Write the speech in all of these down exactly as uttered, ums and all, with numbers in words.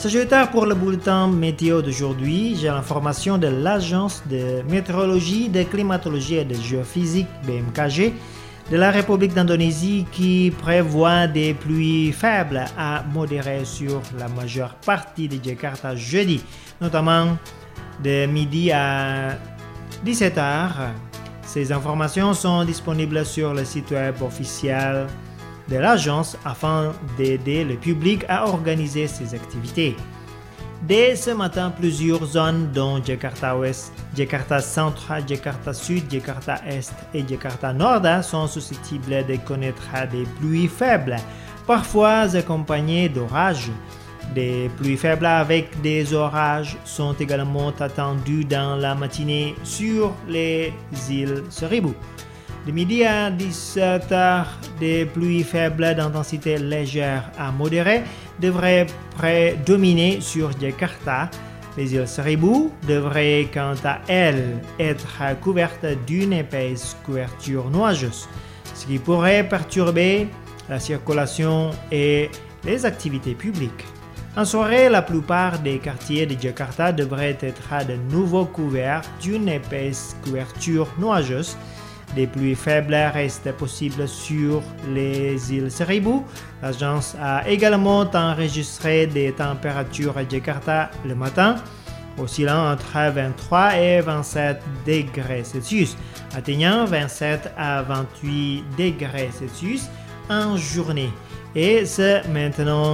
Sagittaire, pour le bulletin météo d'aujourd'hui, j'ai l'information de l'Agence de météorologie, de climatologie et de géophysique B M K G de la République d'Indonésie qui prévoit des pluies faibles à modérées sur la majeure partie de Jakarta jeudi, notamment de midi à dix-sept heures. Ces informations sont disponibles sur le site web officiel de l'agence afin d'aider le public à organiser ses activités. Dès ce matin, plusieurs zones dont Jakarta Ouest, Jakarta Centre, Jakarta Sud, Jakarta Est et Jakarta Nord sont susceptibles de connaître des pluies faibles, parfois accompagnées d'orages. Des pluies faibles avec des orages sont également attendues dans la matinée sur les îles Seribu. De midi à dix-sept heures, des pluies faibles d'intensité légère à modérée devraient prédominer sur Jakarta. Les îles Seribu devraient quant à elles être couvertes d'une épaisse couverture nuageuse, ce qui pourrait perturber la circulation et les activités publiques. En soirée, la plupart des quartiers de Jakarta devraient être de nouveau couverts d'une épaisse couverture nuageuse. Des pluies faibles restent possibles sur les îles Seribu. L'agence a également enregistré des températures à Jakarta le matin, oscillant entre vingt-trois et vingt-sept degrés Celsius, atteignant vingt-sept à vingt-huit degrés Celsius en journée, et se maintenant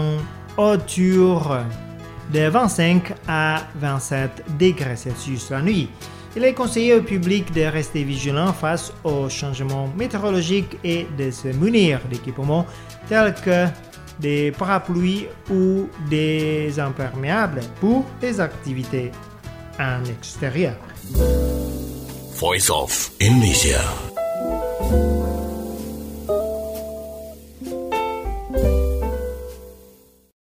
autour de vingt-cinq à vingt-sept degrés Celsius la nuit. Il est conseillé au public de rester vigilant face aux changements météorologiques et de se munir d'équipements tels que des parapluies ou des imperméables pour les activités en extérieur. Voice of Indonesia.